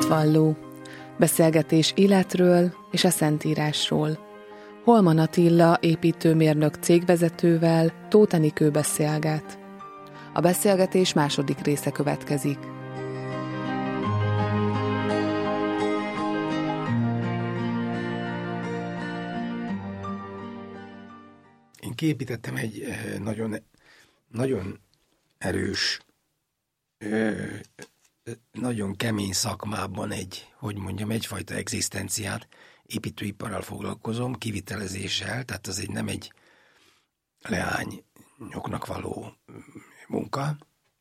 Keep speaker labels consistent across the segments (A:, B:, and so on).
A: Hitvalló. Beszélgetés életről és a Szentírásról. Holman Attila építőmérnök cégvezetővel Tóth Enikő beszélget. A beszélgetés második része következik.
B: Én kiépítettem egy nagyon erős, nagyon kemény szakmában egyfajta egzisztenciát. Építőiparral foglalkozom, kivitelezéssel, tehát az nem egy leányoknak való munka.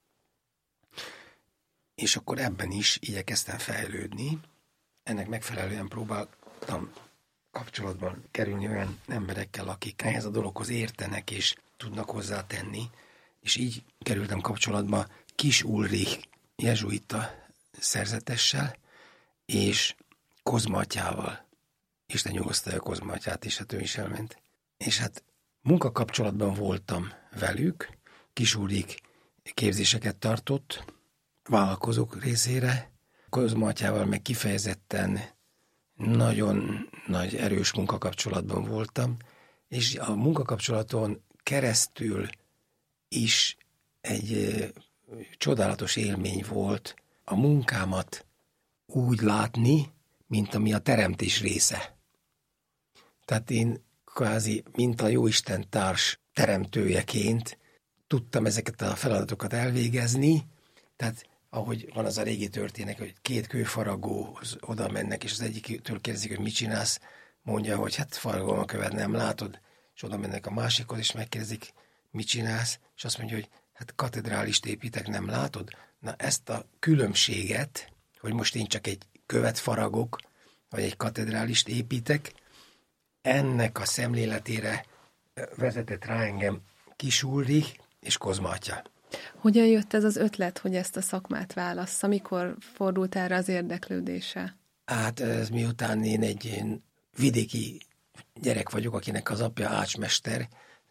B: És akkor ebben is igyekeztem fejlődni. Ennek megfelelően próbáltam kapcsolatban kerülni olyan emberekkel, akik ehhez a dologhoz értenek és tudnak hozzátenni. És így kerültem kapcsolatba Kiss Ulrich jezsuita szerzetessel és Kozma atyával. Isten nyugosztalja Kozma atyát is, hát ő is elment. És hát munkakapcsolatban voltam velük, Kiss Ulrich képzéseket tartott vállalkozók részére, Kozma atyával meg kifejezetten nagyon nagy erős munkakapcsolatban voltam, és a munkakapcsolaton keresztül is egy csodálatos élmény volt a munkámat úgy látni, mint ami a teremtés része. Tehát én kvázi, mint a Jóisten társ teremtőjeként tudtam ezeket a feladatokat elvégezni, tehát ahogy van az a régi történet, hogy két kőfaragóhoz oda mennek, és az egyiktől kérdezik, hogy mit csinálsz, mondja, hogy hát faragom a követ, nem látod, és oda mennek a másikhoz, és megkérdezik, mit csinálsz, és azt mondja, hogy hát katedrálist építek, nem látod? Na ezt a különbséget, hogy most én csak egy követ faragok, vagy egy katedrálist építek, ennek a szemléletére vezetett rá engem Kiss Ulrich és Kozma atya.
A: Hogyan jött ez az ötlet, hogy ezt a szakmát válassza? Mikor fordult erre az érdeklődése?
B: Hát ez miután én egy vidéki gyerek vagyok, akinek az apja ácsmester,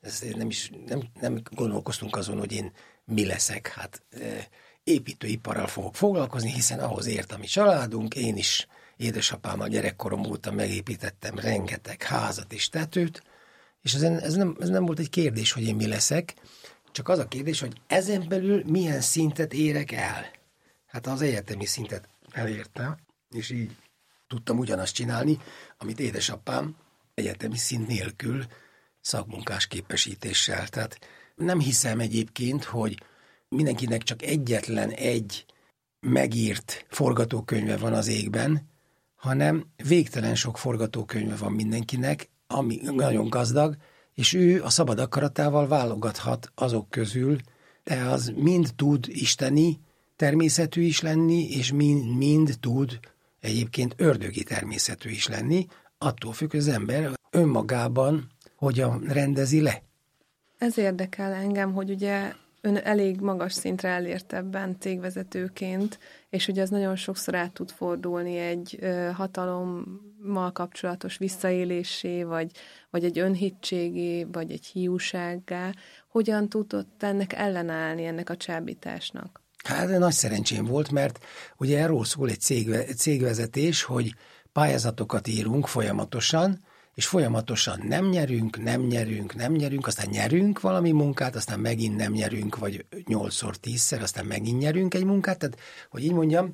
B: nem gondolkoztunk azon, hogy én mi leszek. Hát építőiparral fogok foglalkozni, hiszen ahhoz ért a mi családunk, én is édesapámmal gyerekkorom óta megépítettem rengeteg házat és tetőt, és ez nem volt egy kérdés, hogy én mi leszek, csak az a kérdés, hogy ezen belül milyen szintet érek el. Hát az egyetemi szintet elértem, és így tudtam ugyanazt csinálni, amit édesapám egyetemi szint nélkül szakmunkás képesítéssel. Tehát nem hiszem egyébként, hogy mindenkinek csak egyetlen egy megírt forgatókönyve van az égben, hanem végtelen sok forgatókönyve van mindenkinek, ami nagyon gazdag, és ő a szabad akaratával válogathat azok közül, de az mind tud isteni természetű is lenni, és mind tud egyébként ördögi természetű is lenni, attól függ, hogy az ember önmagában hogyan rendezi le.
A: Ez érdekel engem, hogy ugye ön elég magas szintre elért ebben cégvezetőként, és ugye az nagyon sokszor át tud fordulni egy hatalommal kapcsolatos visszaélésé, vagy egy önhitségé, vagy egy hiúsággá. Hogyan tudott ennek ellenállni, ennek a csábításnak?
B: Hát nagy szerencsém volt, mert ugye erről szól egy cégvezetés, hogy pályázatokat írunk folyamatosan, és folyamatosan nem nyerünk, aztán nyerünk valami munkát, aztán megint nem nyerünk, vagy 8-szor 10-szer, aztán megint nyerünk egy munkát. Tehát, hogy így mondjam,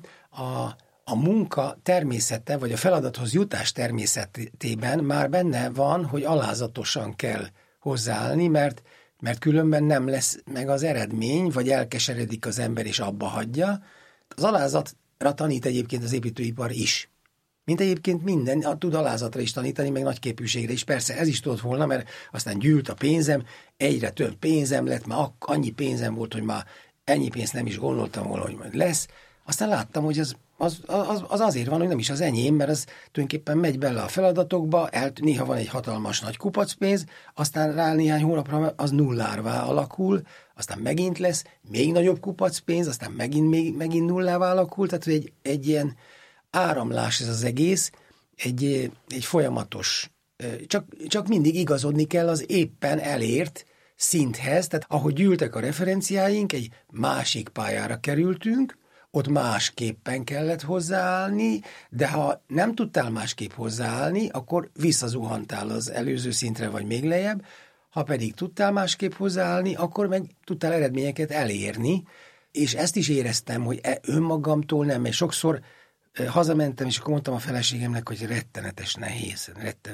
B: a munka természete, vagy a feladathoz jutás természetében már benne van, hogy alázatosan kell hozzáállni, mert különben nem lesz meg az eredmény, vagy elkeseredik az ember, és abba hagyja. Az alázatra tanít egyébként az építőipar is. Mint egyébként minden, tud alázatra is tanítani, meg nagyképűségre is. Persze ez is tudott volna, mert aztán gyűlt a pénzem, egyre több pénzem lett, már annyi pénzem volt, hogy már ennyi pénzt nem is gondoltam volna, hogy majd lesz. Aztán láttam, hogy az azért van, hogy nem is az enyém, mert az tulajdonképpen megy bele a feladatokba, néha van egy hatalmas nagy kupacpénz, aztán rá néhány hónapra az nullárvá alakul, aztán megint lesz még nagyobb kupacpénz, aztán megint nullává alakul, tehát egy ilyen áramlás ez az egész, egy folyamatos, csak mindig igazodni kell az éppen elért szinthez, tehát ahogy gyűltek a referenciáink, egy másik pályára kerültünk, ott másképpen kellett hozzáállni, de ha nem tudtál másképp hozzáállni, akkor visszazuhantál az előző szintre, vagy még lejjebb, ha pedig tudtál másképp hozzáállni, akkor meg tudtál eredményeket elérni, és ezt is éreztem, hogy önmagamtól nem, mert sokszor hazamentem, és akkor mondtam a feleségemnek, hogy rettenetes nehéz.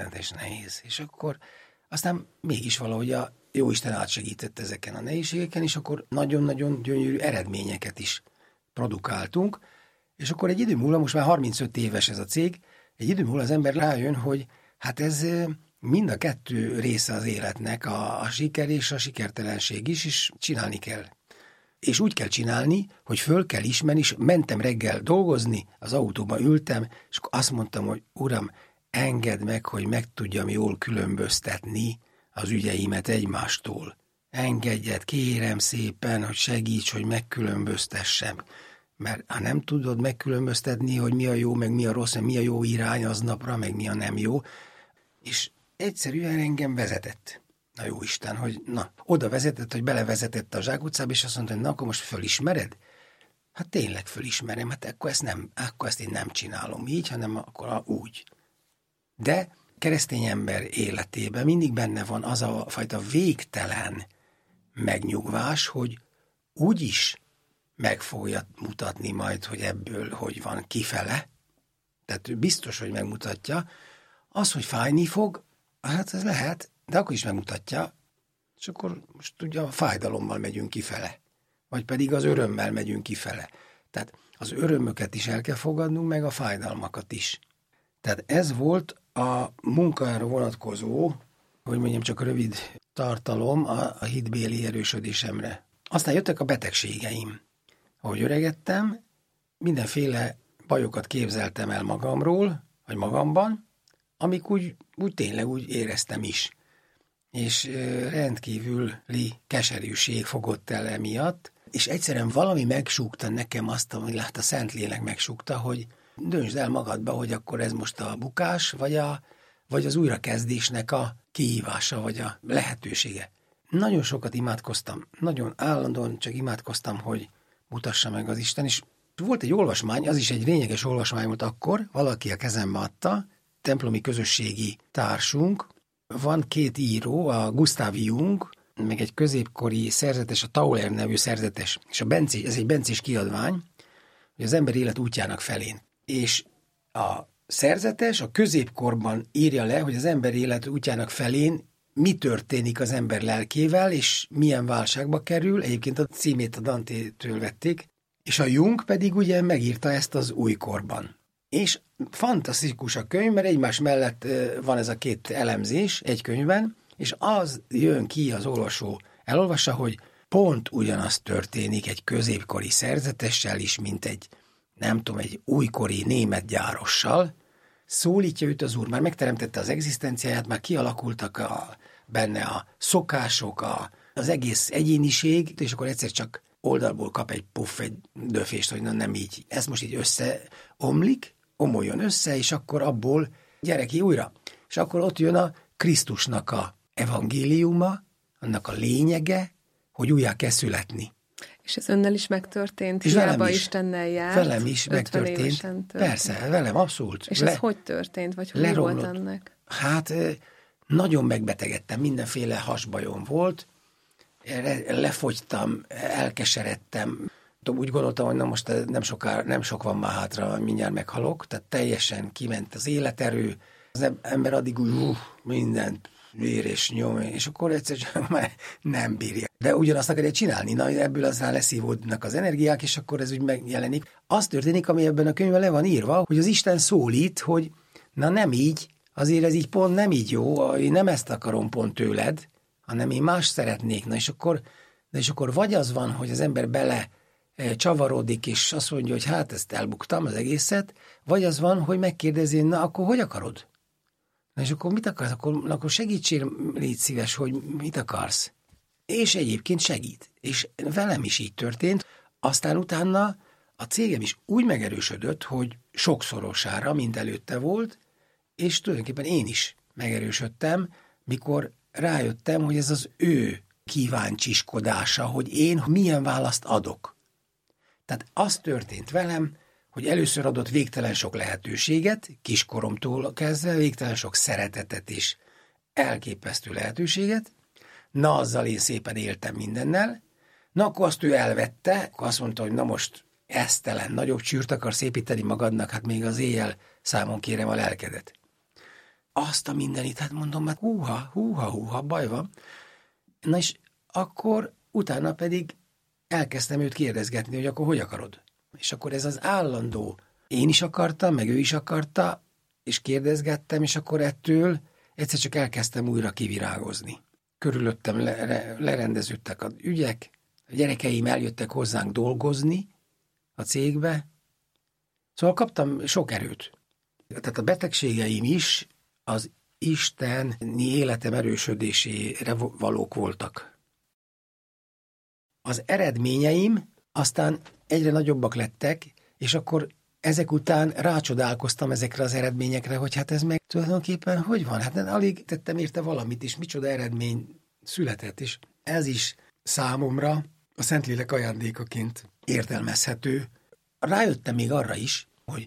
B: És akkor aztán mégis valahogy a Jóisten átsegített ezeken a nehézségeken, és akkor nagyon-nagyon gyönyörű eredményeket is produkáltunk, és akkor egy idő múlva, most már 35 éves ez a cég, egy idő múlva az ember rájön, hogy hát ez mind a kettő része az életnek, a siker és a sikertelenség is, és csinálni kell. És úgy kell csinálni, hogy föl kell ismerni, és mentem reggel dolgozni, az autóban ültem, és azt mondtam, hogy Uram, engedd meg, hogy meg tudjam jól különböztetni az ügyeimet egymástól. Engedjed, kérem szépen, hogy segíts, hogy megkülönböztessem. Mert ha nem tudod megkülönböztetni, hogy mi a jó, meg mi a rossz, meg mi a jó irány aznapra, meg mi a nem jó, és egyszerűen engem vezetett a Jóisten, hogy oda vezetett, hogy belevezetett a zsákutcába, és azt mondta, hogy akkor most fölismered? Hát tényleg fölismerem, hát akkor ezt én nem csinálom így, hanem akkor úgy. De keresztény ember életében mindig benne van az a fajta végtelen megnyugvás, hogy úgyis meg fogja mutatni majd, hogy ebből hogy van kifele. Tehát biztos, hogy megmutatja. Az, hogy fájni fog, hát ez lehet, de akkor is megmutatja, és akkor most ugye a fájdalommal megyünk kifele, vagy pedig az örömmel megyünk kifele. Tehát az örömöket is el kell fogadnunk, meg a fájdalmakat is. Tehát ez volt a munkára vonatkozó, hogy mondjam, csak rövid tartalom a hitbéli erősödésemre. Aztán jöttek a betegségeim. Ahogy öregettem, mindenféle bajokat képzeltem el magamról, vagy magamban, amik úgy tényleg úgy éreztem is. És rendkívüli keserűség fogott el emiatt, és egyszerűen valami megsúgta nekem azt, amit a Szentlélek megsúgta, hogy döntsd el magadba, hogy akkor ez most a bukás, vagy az újrakezdésnek a kihívása, vagy a lehetősége. Nagyon sokat imádkoztam, nagyon állandóan csak imádkoztam, hogy mutassa meg az Isten, és volt egy olvasmány, az is egy lényeges olvasmány volt akkor, valaki a kezembe adta, templomi közösségi társunk, van két író, a Gustav Jung, meg egy középkori szerzetes, a Tauler nevű szerzetes, és ez egy bencés kiadvány, hogy az ember élet útjának felén. És a szerzetes a középkorban írja le, hogy az ember élet útjának felén mi történik az ember lelkével, és milyen válságba kerül. Egyébként a címét a Dantétől vették, és a Jung pedig ugye megírta ezt az újkorban. És fantasztikus a könyv, mert egymás mellett van ez a két elemzés egy könyvben, és az jön ki, az olvasó elolvassa, hogy pont ugyanaz történik egy középkori szerzetessel is, mint egy újkori német gyárossal. Szólítja őt az Úr, már megteremtette az egzisztenciáját, már kialakultak benne a szokások, az egész egyéniség, és akkor egyszer csak oldalból kap egy puff, egy döfést, hogy nem így. Ez most így összeomlik, omoljon össze, és akkor abból gyere ki újra. És akkor ott jön a Krisztusnak a evangéliuma, annak a lényege, hogy újjá kell születni.
A: És ez önnel is megtörtént?
B: És
A: hiába Istennel járt?
B: Velem is megtörtént. Persze, velem abszolút.
A: És ez hogy történt? Vagy hogy volt ennek?
B: Hát nagyon megbetegedtem, mindenféle hasbajom volt, lefogytam, elkeseredtem. Úgy gondoltam, hogy most nem sok van már hátra, mindjárt meghalok, tehát teljesen kiment az életerő. Az ember addig úgy mindent vér és nyom, és akkor egyszer csak már nem bírja. De ugyanazt akarja csinálni, ebből aztán leszívódnak az energiák, és akkor ez úgy megjelenik. Az történik, ami ebben a könyvben le van írva, hogy az Isten szólít, hogy nem így, azért ez így pont nem így jó, én nem ezt akarom pont tőled, hanem én más szeretnék. És akkor vagy az van, hogy az ember bele csavarodik, és azt mondja, hogy hát ezt elbuktam az egészet, vagy az van, hogy megkérdezi, akkor hogy akarod? És akkor mit akarsz? Akkor segítsél, légy szíves, hogy mit akarsz. És egyébként segít. És velem is így történt. Aztán utána a cégem is úgy megerősödött, hogy sokszorosára, mint előtte volt, és tulajdonképpen én is megerősödtem, mikor rájöttem, hogy ez az ő kíváncsiskodása, hogy én milyen választ adok. Tehát az történt velem, hogy először adott végtelen sok lehetőséget, kiskoromtól kezdve, végtelen sok szeretetet és elképesztő lehetőséget. Na, azzal én szépen éltem mindennel. Na, akkor azt ő elvette, akkor azt mondta, hogy na most esztelen, nagyobb csűrt akarsz építeni magadnak, hát még az éjjel számon kérem a lelkedet. Azt a mindenit, hát mondom, hát húha, baj van. Na és akkor utána pedig elkezdtem őt kérdezgetni, hogy akkor hogy akarod? És akkor ez az állandó, én is akartam, meg ő is akarta, és kérdezgettem, és akkor ettől egyszer csak elkezdtem újra kivirágozni. Körülöttem lerendeződtek az ügyek, a gyerekeim eljöttek hozzánk dolgozni a cégbe, szóval kaptam sok erőt. Tehát a betegségeim is az isteni életem erősödésére valók voltak. Az eredményeim aztán egyre nagyobbak lettek, és akkor ezek után rácsodálkoztam ezekre az eredményekre, hogy hát ez meg tulajdonképpen hogy van? Hát alig tettem érte valamit, és micsoda eredmény született, és ez is számomra a Szentlélek ajándékaként értelmezhető. Rájöttem még arra is, hogy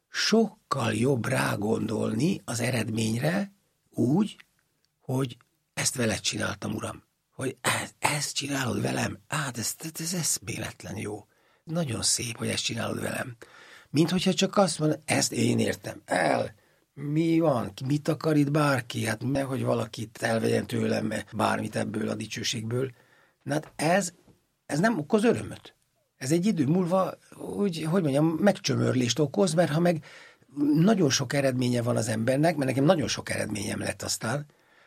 B: sokkal jobb rágondolni az eredményre úgy, hogy ezt veled csináltam, Uram. Hogy ezt csinálod velem? Hát ez eszméletlen jó. Nagyon szép, hogy ezt csinálod velem. Mint hogyha csak azt mondod, ezt én értem el. Mi van? Mit akar itt bárki? Hát nehogy valakit elvegyen tőlem bármit ebből a dicsőségből. Na hát ez nem okoz örömöt. Ez egy idő múlva, hogy mondjam, megcsömörlést okoz, mert ha meg nagyon sok eredménye van az embernek, mert nekem nagyon sok eredményem lett aztán,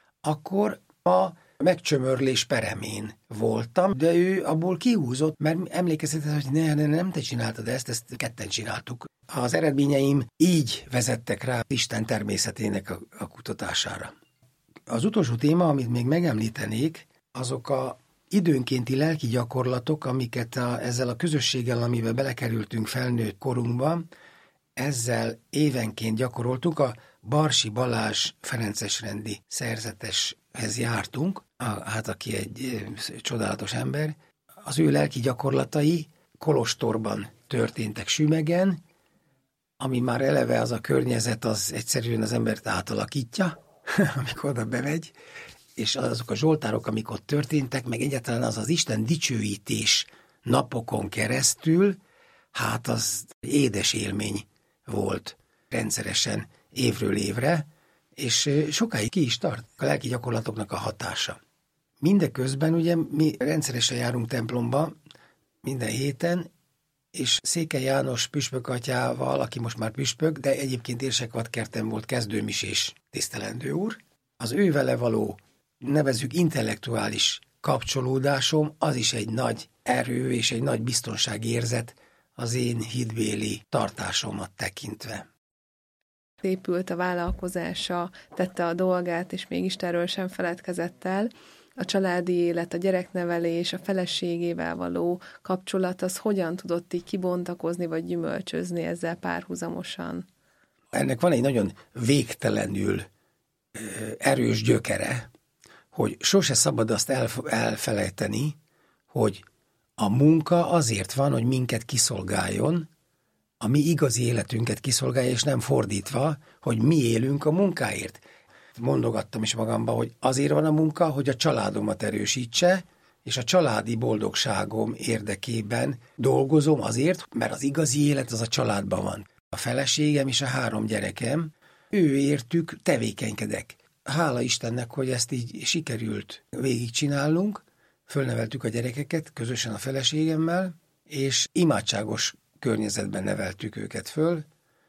B: akkor a megcsömörlés peremén voltam, de ő abból kihúzott, mert emlékeztetett, hogy nem te csináltad ezt ketten csináltuk. Az eredményeim így vezettek rá Isten természetének a kutatására. Az utolsó téma, amit még megemlítenék, azok a időnkénti lelki gyakorlatok, amiket ezzel a közösséggel, amivel belekerültünk felnőtt korunkban, ezzel évenként gyakoroltunk. A Barsi Balázs ferencesrendi szerzeteshez jártunk, hát aki egy csodálatos ember. Az ő lelki gyakorlatai kolostorban történtek Sümegen, ami már eleve az a környezet, az egyszerűen az embert átalakítja, amikor oda bemegy, és azok a zsoltárok, amik ott történtek, meg egyáltalán az Isten dicsőítés napokon keresztül, hát az édes élmény volt rendszeresen évről évre, és sokáig ki is tart a lelki gyakorlatoknak a hatása. Mindeközben ugye mi rendszeresen járunk templomba minden héten, és Székely János püspök atyával, aki most már püspök, de egyébként Érsekvadkerten volt kezdőmisés tisztelendő úr, az ő vele való, nevezzük intellektuális kapcsolódásom, az is egy nagy erő és egy nagy biztonságérzet az én hitbéli tartásomat tekintve.
A: Épült a vállalkozása, tette a dolgát, és még Istenről sem feledkezett el. A családi élet, a gyereknevelés, a feleségével való kapcsolat, az hogyan tudott így kibontakozni, vagy gyümölcsözni ezzel párhuzamosan?
B: Ennek van egy nagyon végtelenül erős gyökere, hogy sose szabad azt elfelejteni, hogy a munka azért van, hogy minket kiszolgáljon, a mi igazi életünket kiszolgálja, és nem fordítva, hogy mi élünk a munkáért. Mondogattam is magamba, hogy azért van a munka, hogy a családomat erősítse, és a családi boldogságom érdekében dolgozom azért, mert az igazi élet az a családban van. A feleségem és a 3 gyerekem, ő értük tevékenykedek. Hála Istennek, hogy ezt így sikerült végigcsinálnunk, fölneveltük a gyerekeket közösen a feleségemmel, és imádságos környezetben neveltük őket föl.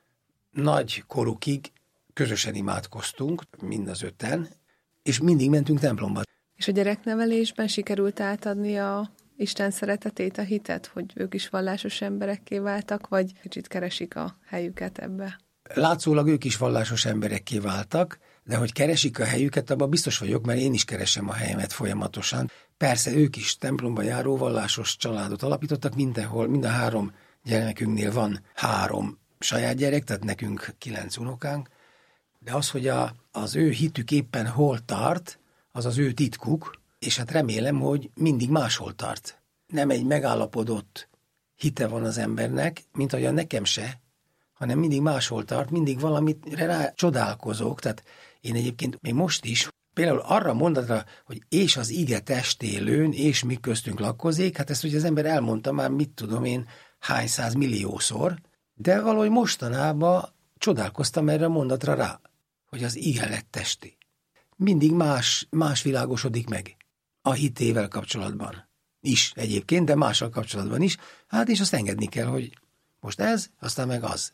B: Nagy korukig közösen imádkoztunk, mind az 5-en, és mindig mentünk templomba.
A: És a gyereknevelésben sikerült átadni a Isten szeretetét, a hitet, hogy ők is vallásos emberekké váltak, vagy kicsit keresik a helyüket ebbe?
B: Látszólag ők is vallásos emberekké váltak, de hogy keresik a helyüket, abban biztos vagyok, mert én is keresem a helyemet folyamatosan. Persze ők is templomba járó vallásos családot alapítottak mindenhol, mind a 3 gyermekünknél van 3 saját gyerek, tehát nekünk 9 unokánk, de az, hogy az ő hitük éppen hol tart, az az ő titkuk, és hát remélem, hogy mindig máshol tart. Nem egy megállapodott hite van az embernek, mint ahogyan nekem se, hanem mindig máshol tart, mindig valamire rá csodálkozok. Tehát én egyébként még most is, például arra mondatra, hogy és az ige testélőn, és mi köztünk lakozik, hát ezt ugye az ember elmondta már, mit tudom én, hány százmilliószor, de valahogy mostanában csodálkoztam erre a mondatra rá, hogy az ige lett testi. Mindig más világosodik meg a hitével kapcsolatban is egyébként, de mással kapcsolatban is. Hát és azt engedni kell, hogy most ez, aztán meg az.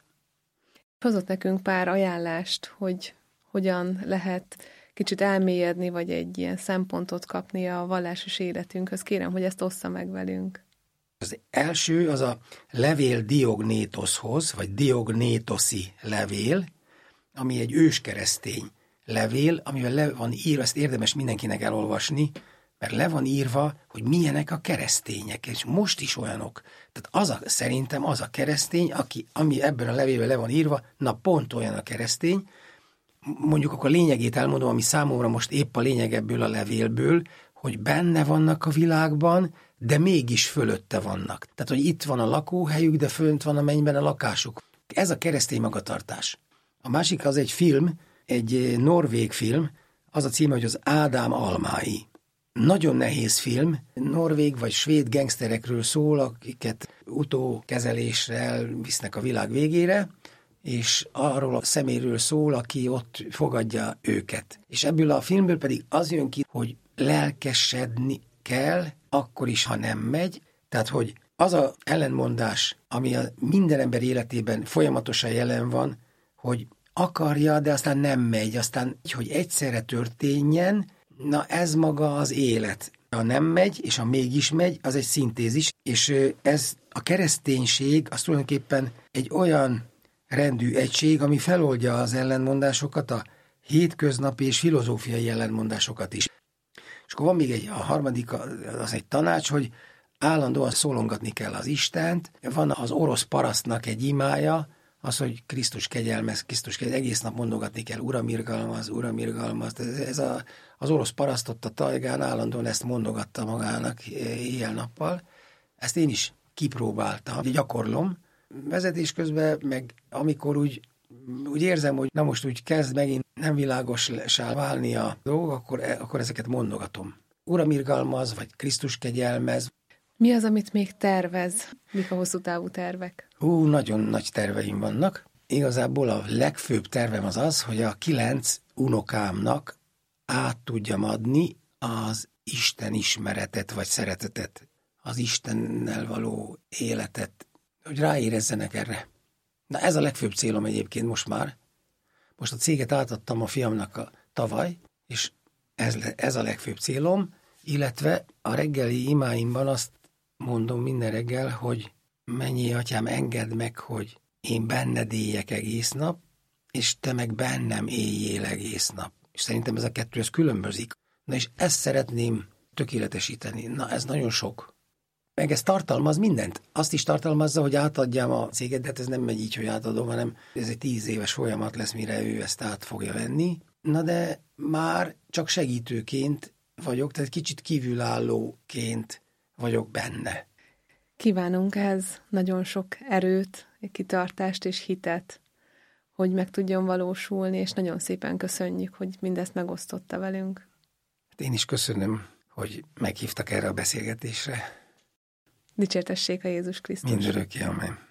A: Hozott nekünk pár ajánlást, hogy hogyan lehet kicsit elmélyedni, vagy egy ilyen szempontot kapni a vallásos életünkhöz. Kérem, hogy ezt ossza meg velünk.
B: Az első az a levél Diognétoszhoz, vagy Diognétoszi levél, ami egy őskeresztény levél, amivel le van írva, ezt érdemes mindenkinek elolvasni, mert le van írva, hogy milyenek a keresztények, és most is olyanok. Tehát szerintem az a keresztény, ami ebben a levélben le van írva, na pont olyan a keresztény. Mondjuk akkor a lényegét elmondom, ami számomra most épp a lényeg ebből a levélből, hogy benne vannak a világban, de mégis fölötte vannak. Tehát, hogy itt van a lakóhelyük, de fönt van a mennyben a lakásuk. Ez a keresztény magatartás. A másik az egy film, egy norvég film, az a címe, hogy az Ádám almái. Nagyon nehéz film, norvég vagy svéd gengszterekről szól, akiket utókezeléssel visznek a világ végére, és arról a szeméről szól, aki ott fogadja őket. És ebből a filmből pedig az jön ki, hogy lelkesedni kell, akkor is, ha nem megy. Tehát, hogy az a ellenmondás, ami a minden ember életében folyamatosan jelen van, hogy akarja, de aztán nem megy, aztán, hogy egyszerre történjen, na ez maga az élet. Ha nem megy, és ha mégis megy, az egy szintézis, és ez a kereszténység, az tulajdonképpen egy olyan rendű egység, ami feloldja az ellenmondásokat, a hétköznapi és filozófiai ellenmondásokat is. És akkor van még a harmadik, az egy tanács, hogy állandóan szólongatni kell az Istent. Van az orosz parasztnak egy imája, az, hogy Krisztus kegyelmez, egész nap mondogatni kell, Uram irgalmaz, Uram irgalmaz. Az orosz paraszt ott a tajgán állandóan ezt mondogatta magának éjjel-nappal. Ezt én is kipróbáltam, gyakorlom. Vezetés közben, meg amikor úgy érzem, hogy na most úgy kezd megint nem világossá válni a dolog, akkor ezeket mondogatom. Uram irgalmaz, vagy Krisztus kegyelmez.
A: Mi az, amit még tervez? Mik a hosszú távú tervek?
B: Nagyon nagy terveim vannak. Igazából a legfőbb tervem az, hogy a 9 unokámnak át tudjam adni az Isten ismeretet, vagy szeretetet, az Istennel való életet, hogy ráérezzenek erre. Na ez a legfőbb célom egyébként most már. Most a céget átadtam a fiamnak tavaly, és ez a legfőbb célom, illetve a reggeli imáimban azt mondom minden reggel, hogy mennyi atyám, engedd meg, hogy én benned éljek egész nap, és te meg bennem éljél egész nap. És szerintem ez a kettő, ez különbözik. Na és ezt szeretném tökéletesíteni. Na ez nagyon sok. Meg ez tartalmaz mindent. Azt is tartalmazza, hogy átadjam a céget, de hát ez nem megy így, hogy átadom, hanem ez egy 10 éves folyamat lesz, mire ő ezt át fogja venni. Na de már csak segítőként vagyok, tehát kicsit kívülállóként vagyok benne.
A: Kívánunk ehhez nagyon sok erőt, kitartást és hitet, hogy meg tudjon valósulni, és nagyon szépen köszönjük, hogy mindezt megosztotta velünk.
B: Én is köszönöm, hogy meghívtak erre a beszélgetésre.
A: Dicsértessék a Jézus Krisztus.
B: Mindörökké, amen.